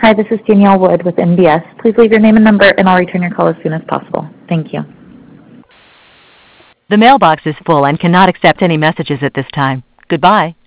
Hi, this is Danielle Wood with MBS. Please leave your name and number, and I'll return your call as soon as possible. Thank you. The mailbox is full and cannot accept any messages at this time. Goodbye.